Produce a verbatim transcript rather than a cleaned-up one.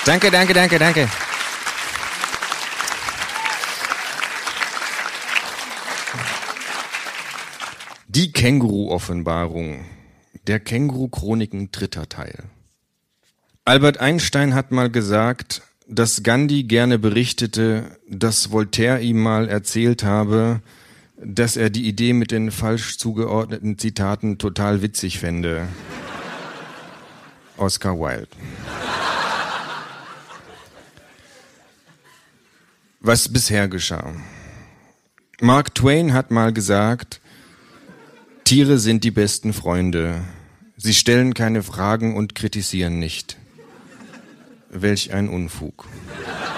Danke, danke, danke, danke. Die Känguru-Offenbarung. Der Känguru-Chroniken, dritter Teil. Albert Einstein hat mal gesagt, dass Gandhi gerne berichtete, dass Voltaire ihm mal erzählt habe, dass er die Idee mit den falsch zugeordneten Zitaten total witzig fände. Oscar Wilde. Was bisher geschah. Mark Twain hat mal gesagt, Tiere sind die besten Freunde. Sie stellen keine Fragen und kritisieren nicht. Welch ein Unfug.